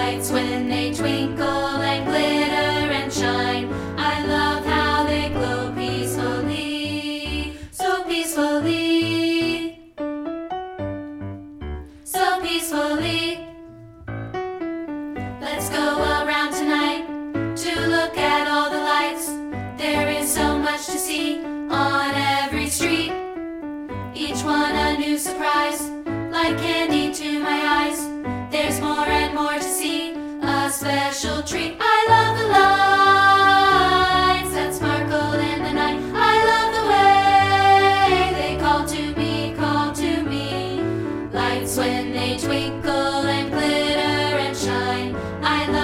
Lights when they twinkle and glitter and shine. I love how they glow peacefully, so peacefully, so peacefully. Let's go around tonight to look at all the lights. There is so much to see on every street, each one a new surprise, like candy to my eyes. There's more and more to see, a special treat. I love the lights that sparkle in the night. I love the way they call to me, call to me. Lights when they twinkle and glitter and shine. I love